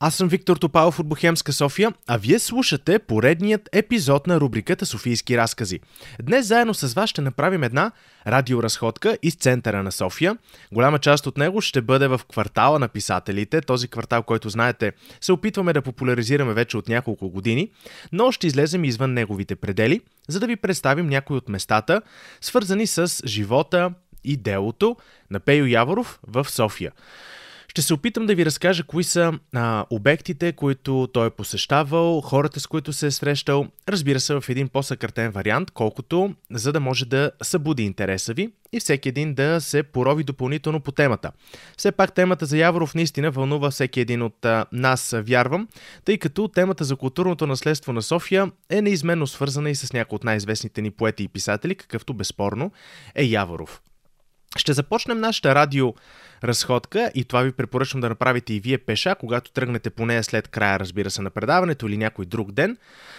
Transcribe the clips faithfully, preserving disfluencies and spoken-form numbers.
Аз съм Виктор Топалов от Бохемска София, а вие слушате поредният епизод на рубриката Софийски разкази. Днес заедно с вас ще направим една радиоразходка из центъра на София. Голяма част от него ще бъде в квартала на писателите, този квартал, който знаете, се опитваме да популяризираме вече от няколко години, но ще излезем извън неговите предели, за да ви представим някои от местата, свързани с живота и делото на Пейо Яворов в София. Ще се опитам да ви разкажа кои са а, обектите, които той е посещавал, хората, с които се е срещал, разбира се, в един по-съкратен вариант, колкото за да може да събуди интереса ви и всеки един да се порови допълнително по темата. Все пак темата за Яворов наистина вълнува всеки един от а, нас, вярвам, тъй като темата за културното наследство на София е неизменно свързана и с някои от най-известните ни поети и писатели, какъвто безспорно е Яворов. Ще започнем нашата радиоразходка и това ви препоръчвам да направите и вие пеша, когато тръгнете по нея след края, разбира се, на предаването или някой друг ден,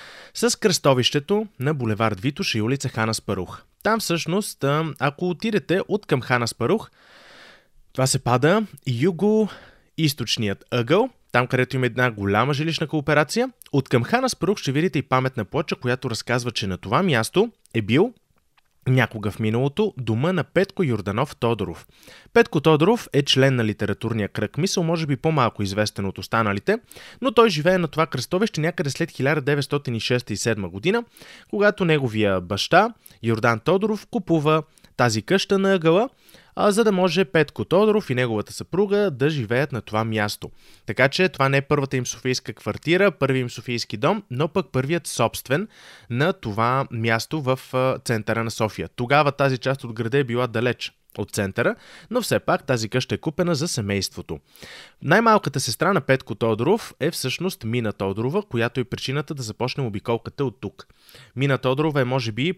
с кръстовището на булевард Витоша и улица Хан Аспарух. Там всъщност, ако отидете от към Хан Аспарух, това се пада юго-източният ъгъл, там където има една голяма жилищна кооперация. От към Хан Аспарух ще видите и паметна плоча, която разказва, че на това място е бил някога в миналото дома на Петко Йорданов Тодоров. Петко Тодоров е член на литературния кръг Мисъл, може би по-малко известен от останалите, но той живее на това кръстовище някъде след хиляда деветстотин и шеста и седма година, когато неговия баща Йордан Тодоров купува тази къща на ъгъла, а за да може Петко Тодоров и неговата съпруга да живеят на това място. Така че това не е първата им софийска квартира, първи им софийски дом, но пък първият собствен на това място в центъра на София. Тогава тази част от града е била далеч от центъра, но все пак тази къща е купена за семейството. Най-малката сестра на Петко Тодоров е всъщност Мина Тодорова, която е причината да започнем обиколката от тук. Мина Тодорова е може би,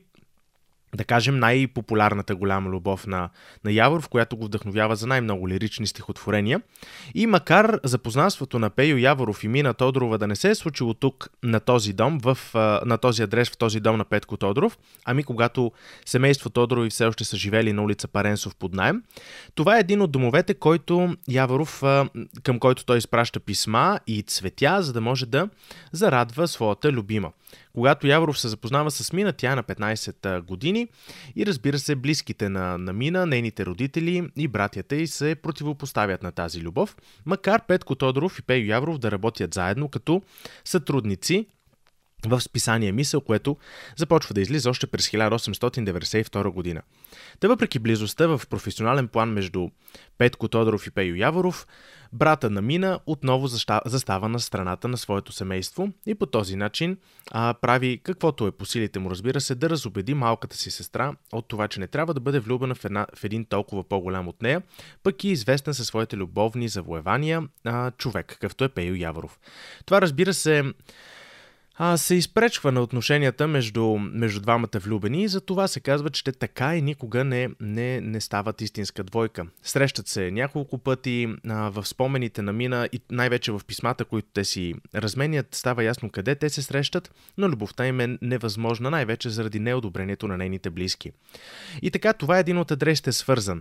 да кажем, най-популярната голяма любов на, на Яворов, която го вдъхновява за най-много лирични стихотворения. И макар запознанството на Пейо Яворов и Мина Тодорова да не се е случило тук на този дом, в, на този адрес в този дом на Петко Тодоров, ами когато семейство Тодорови все още са живели на улица Паренсов под наем, това е един от домовете, който Яворов, към който той изпраща писма и цветя, за да може да зарадва своята любима. Когато Яворов се запознава с Мина, тя е на петнайсет години и разбира се, близките на, на Мина, нейните родители и братята й се противопоставят на тази любов, макар Петко Тодоров и Пейо Яворов да работят заедно като сътрудници в списание Мисъл, което започва да излиза още през хиляда осемстотин деветдесет и втора година. Та въпреки близостта в професионален план между Петко Тодоров и Пейо Яворов, брата на Мина отново застава на страната на своето семейство и по този начин а, прави каквото е по силите му, разбира се, да разубеди малката си сестра от това, че не трябва да бъде влюбена в, една, в един толкова по-голям от нея, пък и известен със своите любовни завоевания а, човек, какъвто е Пейо Яворов. Това, разбира се, А, се изпречва на отношенията между, между двамата влюбени и за това се казва, че те така и никога не, не, не стават истинска двойка. Срещат се няколко пъти а, в спомените на Мина и най-вече в писмата, които те си разменят, става ясно къде те се срещат, но любовта им е невъзможна, най-вече заради неодобрението на нейните близки. И така, това е един от адресите свързан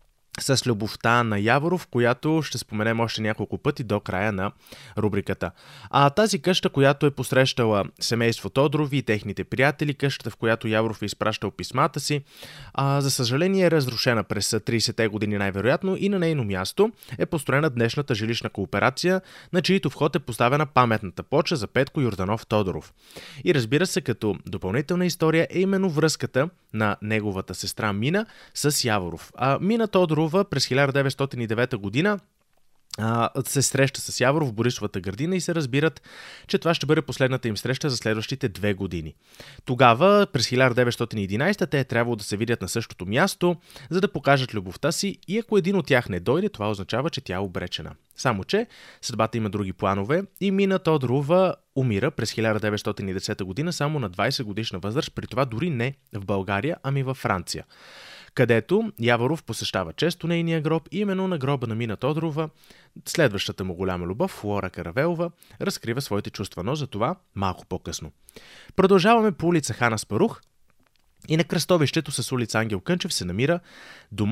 с любовта на Яворов, която ще споменем още няколко пъти до края на рубриката. А тази къща, която е посрещала семейство Тодорови и техните приятели, къщата, в която Яворов е изпращал писмата си, а, за съжаление е разрушена през трийсетте години най-вероятно и на нейно място е построена днешната жилищна кооперация, на чието вход е поставена паметната плоча за Петко Йорданов Тодоров. И разбира се, като допълнителна история е именно връзката на неговата сестра Мина с Яворов. А Мина Тодоров през хиляда деветстотин и девета година а, се среща с Яворов в Борисовата градина и се разбират, че това ще бъде последната им среща за следващите две години. Тогава, през хиляда деветстотин и единайсета, те е трябвало да се видят на същото място, за да покажат любовта си и ако един от тях не дойде, това означава, че тя е обречена. Само че съдбата има други планове и Мина Тодорова умира през хиляда деветстотин и десета година само на двайсет годишна възраст, при това дори не в България, ами във Франция, където Яворов посещава често нейния гроб и именно на гроба на Мина Тодорова следващата му голяма любов, Флора Каравелова, разкрива своите чувства, но за това малко по-късно. Продължаваме по улица Хан Аспарух и на кръстовището с улица Ангел Кънчев се намира домът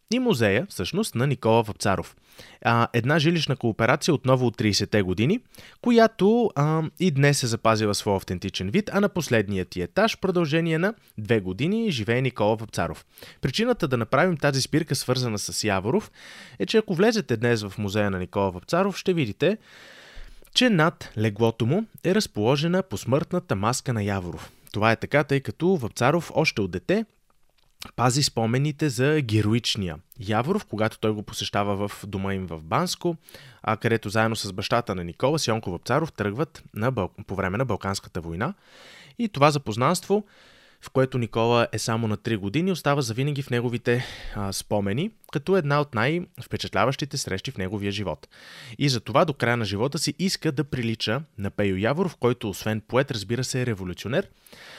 и музея, всъщност, на Никола Вапцаров. А, една жилищна кооперация отново от тридесетте години, която а, и днес е запазила своя автентичен вид, а на последният ти етаж в продължение на две години живее Никола Вапцаров. Причината да направим тази спирка, свързана с Яворов, е, че ако влезете днес в музея на Никола Вапцаров, ще видите, че над леглото му е разположена посмъртната маска на Яворов. Това е така, тъй като Вапцаров още от дете пази спомените за героичния Яворов, когато той го посещава в дома им в Банско, а където заедно с бащата на Никола, Сионко Вапцаров, тръгват на Бал... по време на Балканската война. И това запознанство, в което Никола е само на три години, остава завинаги в неговите а, спомени, като една от най-впечатляващите срещи в неговия живот. И за това до края на живота си иска да прилича на Пейо Яворов, който освен поет, разбира се, е революционер.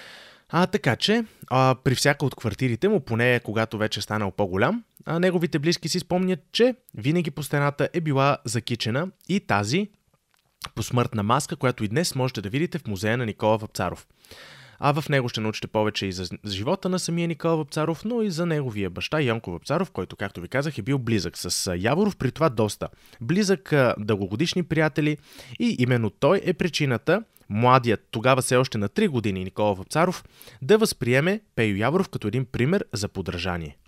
А, така че, а, при всяка от квартирите му, поне когато вече е станал по-голям, а, неговите близки си спомнят, че винаги по стената е била закичена и тази посмъртна маска, която и днес можете да видите в музея на Никола Вапцаров. А в него ще научите повече и за живота на самия Никола Вапцаров, но и за неговия баща Йонко Вапцаров, който, както ви казах, е бил близък с Яворов, при това доста близък, дългогодишни приятели, и именно той е причината младият, тогава все още на три години Никола Вапцаров, да възприеме Пейо Яворов като един пример за подражание.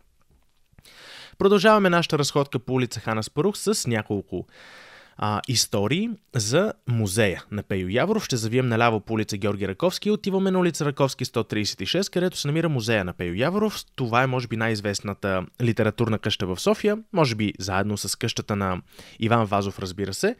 Продължаваме нашата разходка по улица Хан Аспарух с няколко а, истории за музея на Пейо Яворов. Ще завием наляво по улица Георги Раковски и отиваме на улица Раковски сто тридесет и шест, където се намира музея на Пейо Яворов. Това е, може би, най-известната литературна къща в София, може би заедно с къщата на Иван Вазов, разбира се.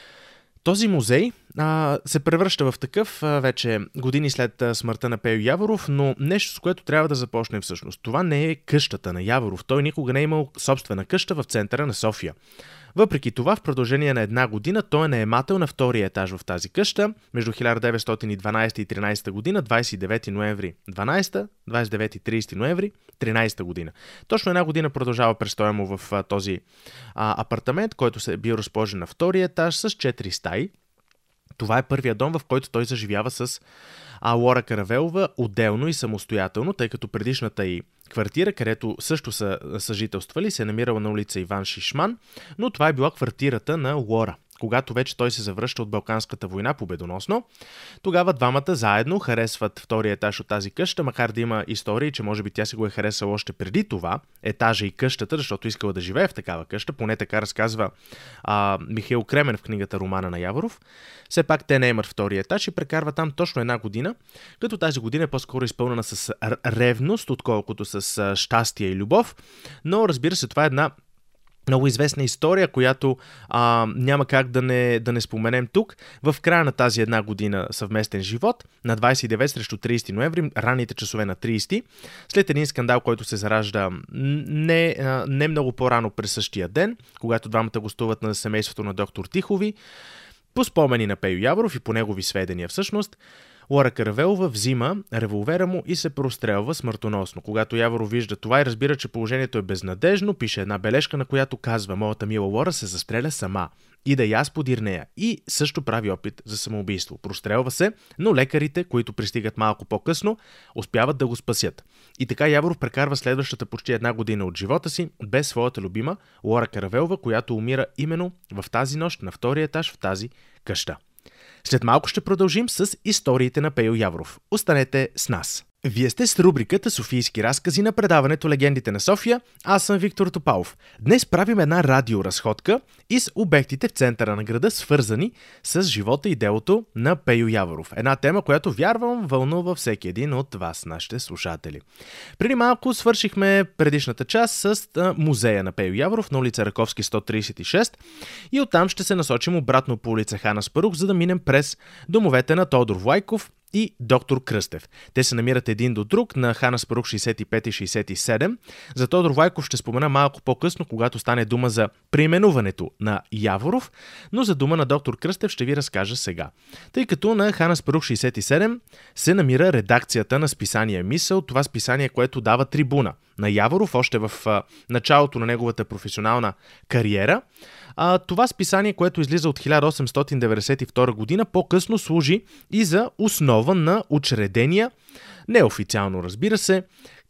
Този музей а, се превръща в такъв а, вече години след а, смъртта на Пейо Яворов, но нещо, с което трябва да започнем всъщност. Това не е къщата на Яворов. Той никога не е имал собствена къща в центъра на София. Въпреки това, в продължение на една година той е наемател на втория етаж в тази къща. Между хиляда деветстотин и дванадесета и тринадесета година, двадесет и девети ноември дванадесета, двадесет и девети и тридесети ноември тринадесета година. Точно една година продължава престоя му в а, този а, апартамент, който се е бил разположен на втория етаж с четири стаи. Това е първият дом, в който той заживява с а, Лора Каравелова отделно и самостоятелно, тъй като предишната й квартира, където също са съжителствали, се е намирала на улица Иван Шишман, но това е била квартирата на Лора. Когато вече той се завръща от Балканската война победоносно, тогава двамата заедно харесват втория етаж от тази къща, макар да има истории, че може би тя си го е харесала още преди това, етажа и къщата, защото искала да живее в такава къща, поне така разказва а, Михаил Кремен в книгата Романа на Яворов. Все пак те не имат втория етаж и прекарва там точно една година, като тази година е по-скоро изпълнена с ревност, отколкото с щастие и любов, но разбира се, това е една много известна история, която а, няма как да не, да не споменем тук. В края на тази една година съвместен живот, на двадесет и девети срещу тридесети ноември, ранните часове на тридесети, след един скандал, който се заражда не, не много по-рано през същия ден, когато двамата гостуват на семейството на доктор Тихови, по спомени на Пейо Яворов и по негови сведения всъщност, Лора Каравелова взима револвера му и се прострелва смъртоносно. Когато Яворов вижда това и разбира, че положението е безнадежно, пише една бележка, на която казва: "Моята мила Лора се застреля сама. И да и аз подир нея." И също прави опит за самоубийство. Прострелва се, но лекарите, които пристигат малко по-късно, успяват да го спасят. И така Яворов прекарва следващата почти една година от живота си без своята любима Лора Каравелова, която умира именно в тази нощ на втория етаж в тази къща. След малко ще продължим с историите на Пейо Яворов. Останете с нас! Вие сте с рубриката Софийски разкази на предаването Легендите на София. Аз съм Виктор Топалов. Днес правим една радиоразходка из обектите в центъра на града, свързани с живота и делото на Пейо Яворов. Една тема, която вярвам вълнува всеки един от вас, нашите слушатели. Преди малко свършихме предишната част с музея на Пейо Яворов на улица Раковски сто тридесет и шест и оттам ще се насочим обратно по улица Хан Аспарух, за да минем през домовете на Тодор Влайков и доктор Кръстев. Те се намират един до друг на Хан Аспарух шейсет и пет и шейсет и седем. За Тодор Влайков ще спомена малко по-късно, когато стане дума за преименуването на Яворов, но за дума на доктор Кръстев ще ви разкажа сега. Тъй като на Хан Аспарух шейсет и седем се намира редакцията на списание Мисъл, това списание, което дава трибуна на Яворов още в а, началото на неговата професионална кариера. А, това списание, което излиза от хиляда осемстотин деветдесет и втора година, по-късно служи и за основа на учредения, неофициално разбира се,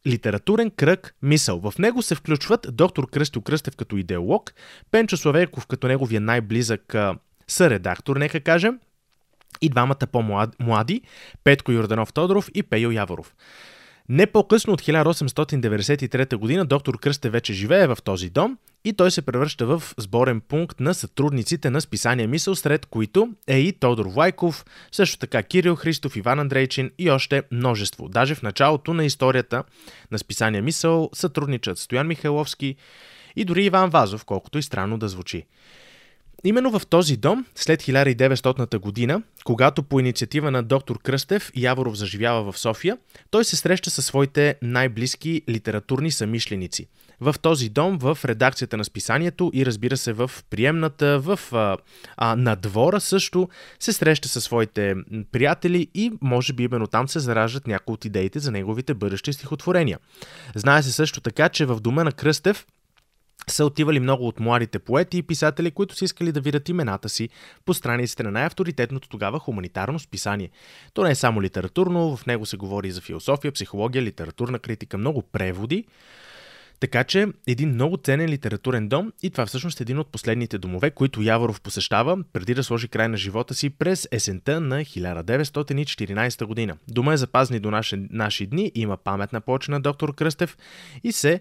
литературен кръг Мисъл. В него се включват доктор Кръстю Кръстев като идеолог, Пенчо Славейков като неговия най-близък съредактор, нека кажем, и двамата по-млади, Петко Йорданов Тодоров и Пейо Яворов. Не по-късно от хиляда осемстотин деветдесет и трета година доктор Кръстев вече живее в този дом и той се превръща в сборен пункт на сътрудниците на списание Мисъл, сред които е и Тодор Влайков, също така Кирил Христов, Иван Андрейчин и още множество. Даже в началото на историята на списание Мисъл сътрудничат Стоян Михайловски и дори Иван Вазов, колкото и странно да звучи. Именно в този дом, след хиляда и деветстотната година, когато по инициатива на доктор Кръстев Яворов заживява в София, той се среща със своите най-близки литературни самишленици. В този дом, в редакцията на списанието и разбира се в приемната, в а, а, на двора също се среща със своите приятели и може би именно там се зараждат някои от идеите за неговите бъдещи стихотворения. Знае се също така, че в дома на Кръстев са отивали много от младите поети и писатели, които са искали да видят имената си по страниците на най-авторитетното тогава хуманитарно списание. То не е само литературно, в него се говори за философия, психология, литературна критика, много преводи. Така че един много ценен литературен дом и това всъщност е един от последните домове, които Яворов посещава преди да сложи край на живота си през есента на хиляда деветстотин и четиринадесета година. Дома е запазен до наши, наши дни, има паметна плоча на доктор Кръстев и се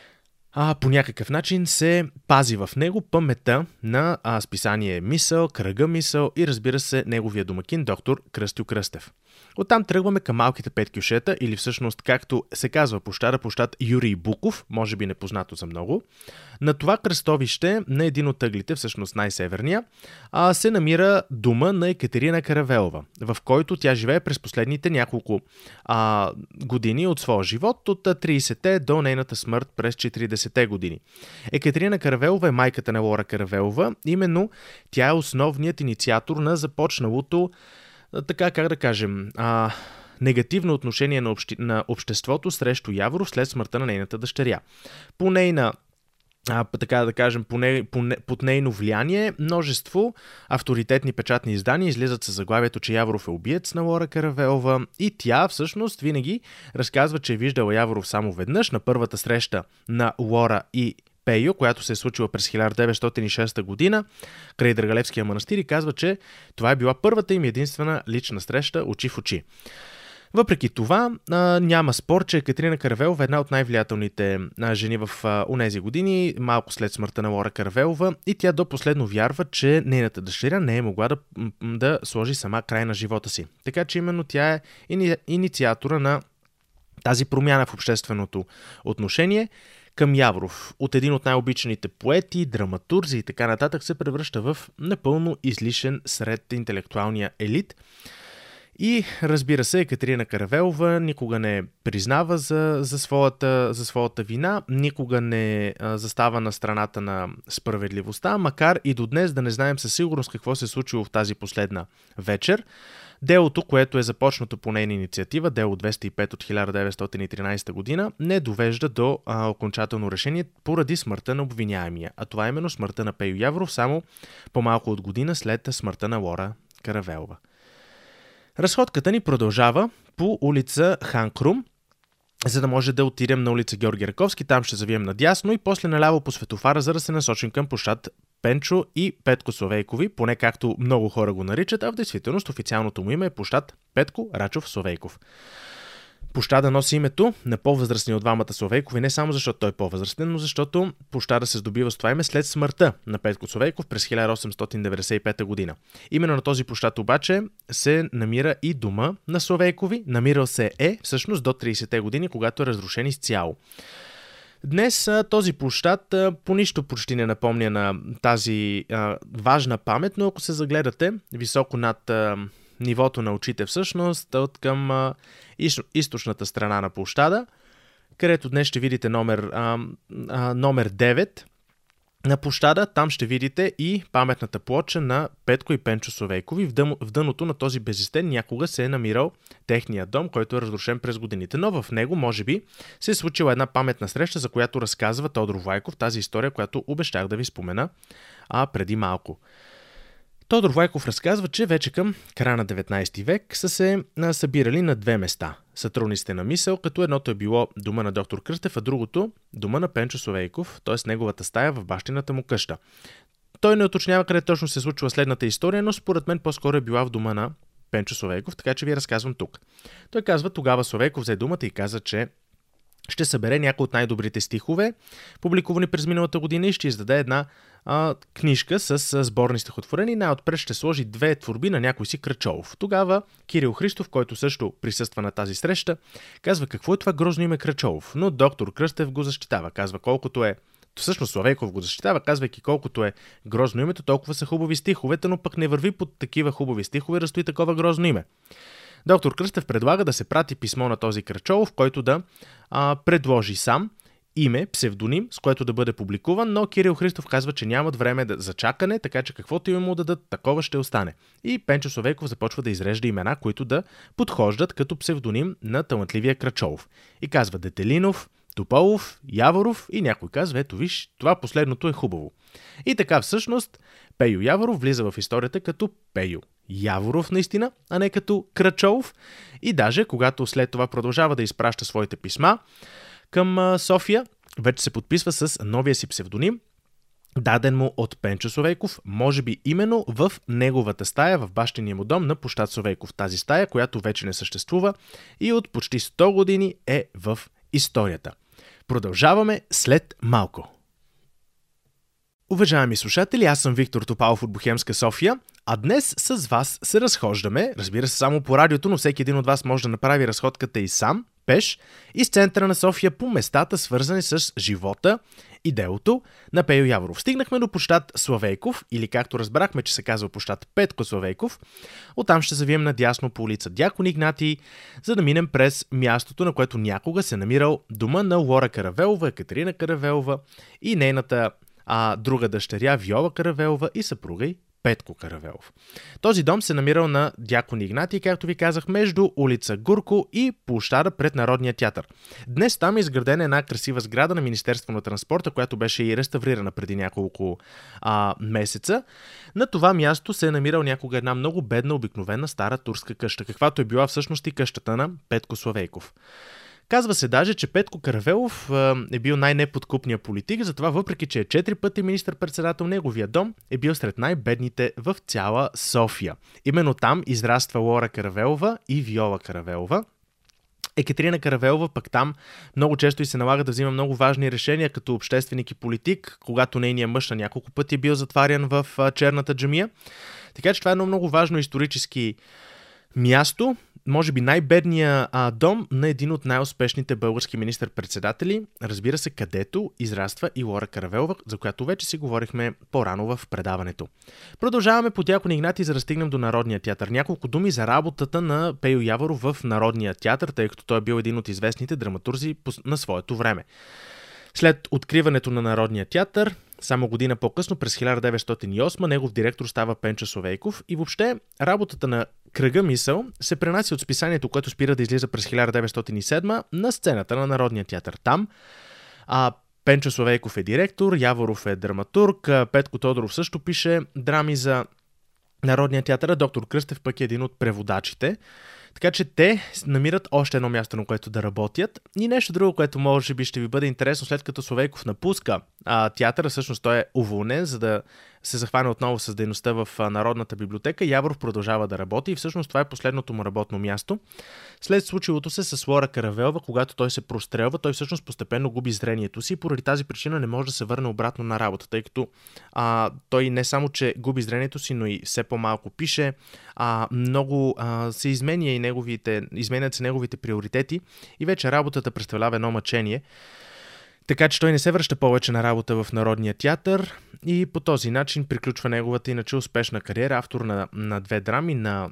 А, по някакъв начин се пази в него паметта на а, списание Мисъл, кръга Мисъл и разбира се неговия домакин доктор Кръстю Кръстев. Оттам тръгваме към малките пет кюшета или всъщност както се казва площада, площад Юрий Буков, може би непознато за много. На това кръстовище на един от ъглите, всъщност най-северния, а, се намира дома на Екатерина Каравелова, в който тя живее през последните няколко а, години от своя живот, от тридесетте до нейната смърт през четиридесетте години. Екатерина Каравелова е майката на Лора Каравелова, именно тя е основният инициатор на започналото, така как да кажем, а, негативно отношение на, обще, на обществото срещу Яворов след смъртта на нейната дъщеря. По нейна А, така да кажем, по не, по не, под нейно влияние, множество авторитетни печатни издания излизат със заглавието, че Яворов е убиец на Лора Каравелова и тя всъщност винаги разказва, че е виждала Яворов само веднъж на първата среща на Лора и Пейо, която се е случила през хиляда деветстотин и шеста година край Драгалевския манастир и казва, че това е била първата им единствена лична среща очи в очи. Въпреки това, а, няма спор, че Екатерина Каравелова е една от най-влиятелните а, жени в а, онези години, малко след смъртта на Лора Каравелова и тя до последно вярва, че нейната дъщеря не е могла да, да сложи сама край на живота си. Така че именно тя е ини, инициатора на тази промяна в общественото отношение към Яворов. От един от най-обичаните поети, драматурзи и така нататък се превръща в напълно излишен сред интелектуалния елит. И разбира се, Екатерина Каравелова никога не признава за, за, своята, за своята вина, никога не а, застава на страната на справедливостта, макар и до днес да не знаем със сигурност какво се е случило в тази последна вечер. Делото, което е започнато по нейна инициатива, дело двеста и пет от хиляда деветстотин и тринадесета година, не довежда до а, окончателно решение поради смъртта на обвиняемия, а това е именно смъртта на Пейо Яворов само по-малко от година след смъртта на Лора Каравелова. Разходката ни продължава по улица Хан Крум, за да може да отидем на улица Георги Раковски, там ще завием надясно и после наляво по светофара, за да се насочим към площад Пенчо и Петко Славейкови, поне както много хора го наричат, а в действителност официалното му име е площад Петко Рачов Славейков. Площада носи името на по-възрастни от двамата Славейкови, не само защото той е по-възрастен, но защото площада се здобива с това име след смъртта на Петко Славейков през хиляда осемстотин деветдесет и пета година. Именно на този площад обаче се намира и дома на Славейкови, намирал се е всъщност до тридесетте години, когато е разрушен изцяло. Днес този площад по нищо почти не напомня на тази а, важна памет, но ако се загледате високо над а, нивото на очите всъщност, от към а, източната страна на площада, където днес ще видите номер, а, а, номер девет на площада, там ще видите и паметната плоча на Петко и Пенчо Славейкови. В, дъм, в дъното на този безистен някога се е намирал техния дом, който е разрушен през годините. Но в него, може би, се е случила една паметна среща, за която разказва Тодор Влайков, тази история, която обещах да ви спомена а, преди малко. Тодор Влайков разказва, че вече към края на деветнайсети век са се събирали на две места сътрудниците на мисъл, като едното е било дома на доктор Кръстев, а другото дома на Пенчо Славейков, т.е. неговата стая в бащината му къща. Той не уточнява къде точно се случва следната история, но според мен по-скоро е била в дома на Пенчо Славейков, така че ви разказвам тук. Той казва, тогава Славейков взе думата и каза, че ще събере някои от най-добрите стихове, публикувани през миналата година, и ще издаде една а, книжка с, с сборни стихотворения и най-отпред ще сложи две творби на някой си Крачолов. Тогава Кирил Христов, който също присъства на тази среща, казва какво е това грозно име Крачолов, но доктор Кръстев го защитава. Казва колкото е, всъщност Славейков го защитава, казвайки колкото е грозно името, толкова са хубави стиховете, но пък не върви под такива хубави стихове да стои такова грозно име. Доктор Кръстев предлага да се прати писмо на този Крачолов, който да а, предложи сам име, псевдоним, с което да бъде публикуван, но Кирил Христов казва, че нямат време за чакане, така че каквото име му дадат, такова ще остане. И Пенчо Славейков започва да изрежда имена, които да подхождат като псевдоним на талантливия Крачолов. И казва Детелинов, Тополов, Яворов и някой казва, ето виж, това последното е хубаво. И така всъщност Пейо Яворов влиза в историята като Пейо Яворов наистина, а не като Крачолов. И даже когато след това продължава да изпраща своите писма към София, вече се подписва с новия си псевдоним, даден му от Пенчо Славейков, може би именно в неговата стая в бащиния му дом на площад Славейков. Тази стая, която вече не съществува и от почти сто години е в историята. Продължаваме след малко. Уважаеми слушатели, аз съм Виктор Топалов от Бухемска София, а днес с вас се разхождаме, разбира се само по радиото, но всеки един от вас може да направи разходката и сам, пеш, из центъра на София по местата, свързани с живота и делото на Пейо Яворов. Стигнахме до площад Славейков, или както разбрахме, че се казва площад Петко Славейков. Оттам ще завием надясно по улица Дякон Игнатий, за да минем през мястото, на което някога се намирал дома на Лора Каравелова, Екатерина Каравелова и нейната а, друга дъщеря Виола Каравелова и съпруга й Петко Каравелов. Този дом се намирал на Дякон Игнатий, както ви казах, между улица Гурко и площада пред Народния театър. Днес там е изградена една красива сграда на Министерство на транспорта, която беше и реставрирана преди няколко а, месеца. На това място се е намирал някога една много бедна, обикновена стара турска къща, каквато е била всъщност и къщата на Петко Славейков. Казва се даже, че Петко Каравелов е бил най-неподкупният политик, затова въпреки, че е четири пъти министър-председател, неговия дом е бил сред най-бедните в цяла София. Именно там израства Лора Каравелова и Виола Каравелова. Екатерина Каравелова пък там много често и се налага да взима много важни решения като общественик и политик, когато нейният мъж на няколко пъти е бил затварян в черната джамия. Така че това е едно много важно исторически място, може би най-бедния а, дом на един от най-успешните български министър-председатели, разбира се, където израства и Лора Каравелова, за която вече си говорихме по-рано в предаването. Продължаваме по Дякон Игнатий, за да стигнем до Народния театър. Няколко думи за работата на Пейо Яворов в Народния театър, тъй като той е бил един от известните драматурзи на своето време. След откриването на Народния театър, само година по-късно, през хиляда деветстотин и осма, негов директор става Пенчо Славейков и въобще работата на Кръга мисъл се пренася от списанието, което спира да излиза през хиляда деветстотин и седма, на сцената на Народния театър. Там а, Пенчо Славейков е директор, Яворов е драматург, Петко Тодоров също пише драми за Народния театър, доктор Кръстев пък е един от преводачите. Така че те намират още едно място, на което да работят. И нещо друго, което може би ще ви бъде интересно, след като Славейков напуска а, театъра, всъщност той е уволнен, за да се захване отново с дейността в а, Народната библиотека. Яворов продължава да работи и всъщност това е последното му работно място. След случилото се с Лора Каравелова, когато той се прострелва, той всъщност постепенно губи зрението си и поради тази причина не може да се върне обратно на работа, тъй като а, той не само, че губи зрението си, но и все по-малко пише, а, много а, се изменя и неговите, изменят се неговите приоритети и вече работата представлява едно мъчение. Така че той не се връща повече на работа в Народния театър и по този начин приключва неговата иначе успешна кариера, автор на, на две драми, на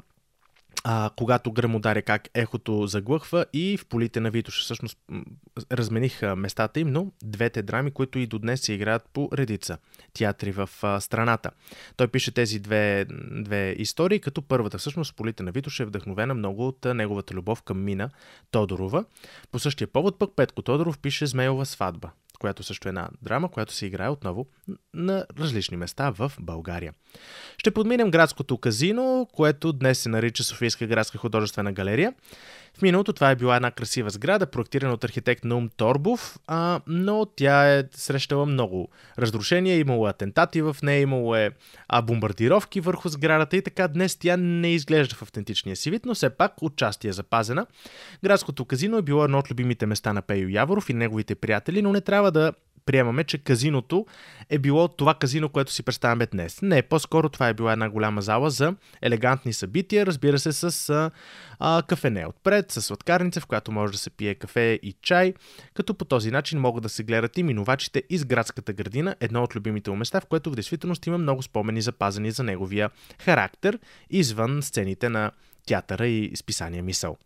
а, Когато гръм ударя как ехото заглъхва и В полите на Витоша. Всъщност размених местата им, но двете драми, които и до днес се играят по редица театри в а, страната. Той пише тези две, две истории, като първата всъщност В полите на Витоша е вдъхновена много от а, неговата любов към Мина Тодорова. По същия повод пък Петко Тодоров пише Змейова сватба. която също е една драма, която се играе отново на различни места в България. Ще подминем градското казино, което днес се нарича Софийска градска художествена галерия. В миналото това е била една красива сграда, проектирана от архитект Наум Торбов, а, но тя е срещала много разрушения, имало атентати в нея, имало е а, бомбардировки върху сградата и така днес тя не изглежда в автентичния си вид, но все пак отчасти е запазена. Градското казино е било едно от любимите места на Пейо Яворов и неговите приятели, но не трябва да приемаме, че казиното е било това казино, което си представяме днес. Не, по-скоро това е била една голяма зала за елегантни събития, разбира се, с а, а, кафене отпред, с сладкарница, в която може да се пие кафе и чай, като по този начин могат да се гледат и минувачите из градската градина, едно от любимите му места, в което в действителност има много спомени запазени за неговия характер, извън сцените на театъра и списания Мисъл.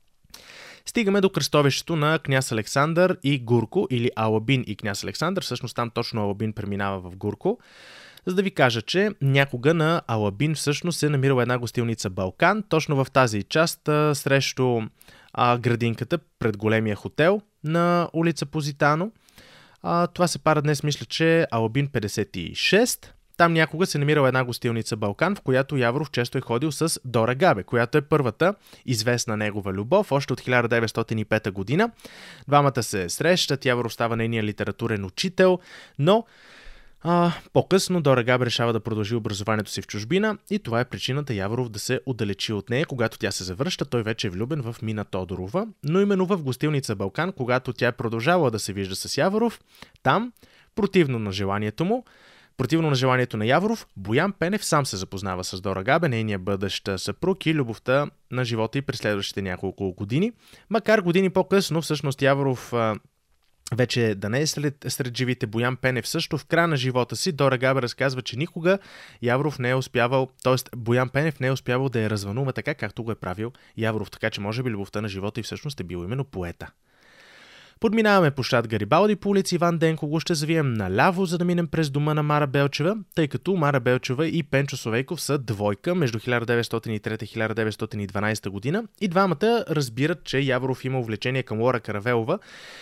Стигаме до кръстовището на княз Александър и Гурко, или Алабин и княз Александър. Всъщност там точно Алабин преминава в Гурко. За да ви кажа, че някога на Алабин всъщност се намирала една гостилница Балкан, точно в тази част а, срещу а, градинката пред големия хотел на улица Позитано. А, това се пара днес, мисля, че Алабин петдесет и шест. Там някога се намирала една гостилница Балкан, в която Яворов често е ходил с Дора Габе, която е първата известна негова любов, още от хиляда деветстотин и пета година. Двамата се срещат, Яворов става нейния литературен учител, но а, по-късно Дора Габе решава да продължи образованието си в чужбина и това е причината Яворов да се отдалечи от нея. Когато тя се завръща, той вече е влюбен в Мина Тодорова, но именно в гостилница Балкан, когато тя е продължавала да се вижда с Яворов, там, противно на желанието му, Противно на желанието на Яворов, Боян Пенев сам се запознава с Дора Габе, нейния бъдещ съпруг и любовта на живота и през следващите няколко години. Макар години по-късно, всъщност Яворов а, вече да не е сред, сред живите, Боян Пенев също в края на живота си, Дора Габе разказва, че никога Яворов не е успявал, т.е. Боян Пенев не е успявал да я развълнува така, както го е правил Яворов, така че може би любовта на живота и всъщност е бил именно поета. Подминаваме площад Гарибалди по улица Иван Денкого, ще завием наляво, за да минем през дома на Мара Белчева, тъй като Мара Белчева и Пенчо Славейков са двойка между хиляда деветстотин и трета и хиляда деветстотин и дванадесета година и двамата разбират, че Яворов има увлечение към Лора Каравелова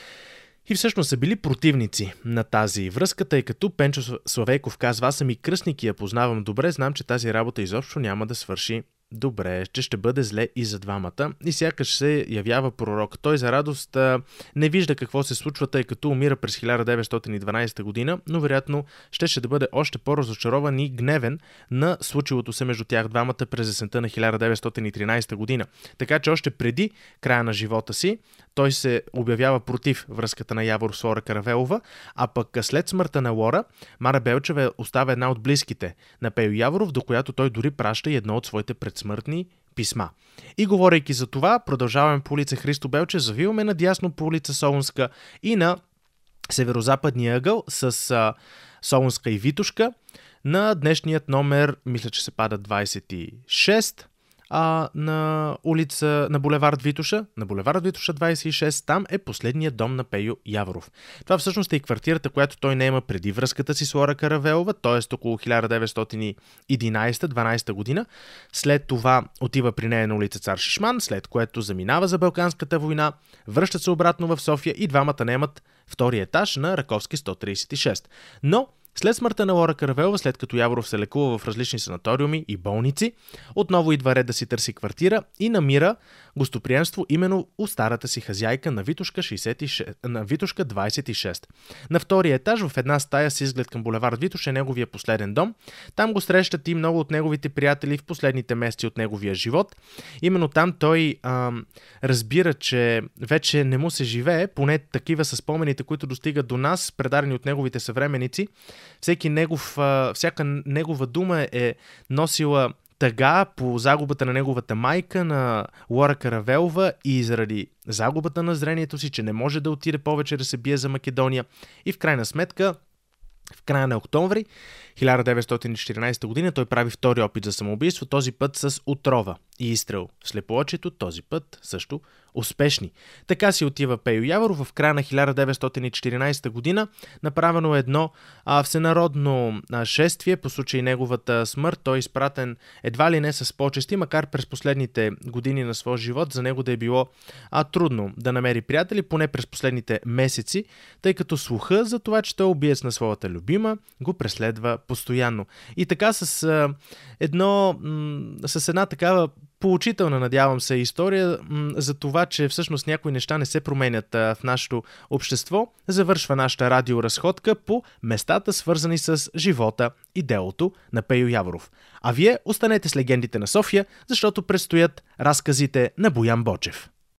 и всъщност са били противници на тази връзка, тъй като Пенчо Славейков казва: аз съм и кръстник и я познавам добре, знам, че тази работа изобщо няма да свърши добре, че ще бъде зле и за двамата. И сякаш се явява пророк. Той за радост а, не вижда какво се случва, тъй като умира през хиляда деветстотин и дванадесета година, но вероятно щеше да бъде още по-разочарован и гневен на случилото се между тях двамата през есента на хиляда деветстотин и тринадесета година. Така че още преди края на живота си той се обявява против връзката на Яворов с Лора Каравелова, а пък след смъртта на Лора, Мара Белчева остава една от близките на Пейо Яворов, до която той дори праща и едно от своите предсмъртни писма. И говорейки за това, продължаваме по улица Христо Белчев, завиваме надясно по улица Солунска и на северозападния ъгъл с а, Солунска и Витошка на днешният номер, мисля, че се пада двадесет и шест, а на улица, на булевард Витоша, на булевард Витоша двадесет и шест, там е последният дом на Пейо Яворов. Това всъщност е и квартирата, която той не има преди връзката си с Лора Каравелова, т.е. около хиляда деветстотин и единадесета-дванадесета година. След това отива при нея на улица Цар Шишман, след което заминава за Балканската война, връщат се обратно в София и двамата наемат втори етаж на Раковски сто тридесет и шест. Но след смъртта на Лора Каравелова, след като Яворов се лекува в различни санаториуми и болници, отново идва ред да си търси квартира и намира гостоприемство именно у старата си хазяйка на Витошка, шейсет и шест, на Витошка двадесет и шест. На втория етаж, в една стая с изглед към булевард Витош, е неговия последен дом. Там го срещат и много от неговите приятели в последните месеци от неговия живот. Именно там той ам, разбира, че вече не му се живее, поне такива са спомените, които достигат до нас, предадени от неговите съвременици. Всеки негов, всяка негова дума е носила тъга по загубата на неговата майка, на Лора Каравелова, и заради загубата на зрението си, че не може да отиде повече да се бие за Македония. И в крайна сметка, в края на октомври хиляда деветстотин и четиринадесета година той прави втори опит за самоубийство, този път с отрова. и изстрел в слепоочието, този път също успешни. Така си отива Пейо Яворов. В края на хиляда деветстотин и четиринадесета година направено едно а, всенародно а, шествие по случай неговата смърт. Той е изпратен едва ли не с почести, макар през последните години на своя живот за него да е било а, трудно да намери приятели, поне през последните месеци, тъй като слуха за това, че той е убиец на своята любима, го преследва постоянно. И така с, а, едно, м- с една такава поучителна, надявам се, история м- за това, че всъщност някои неща не се променят а, в нашето общество, завършва нашата радиоразходка по местата, свързани с живота и делото на Пейо Яворов. А вие останете с легендите на София, защото предстоят разказите на Боян Бочев.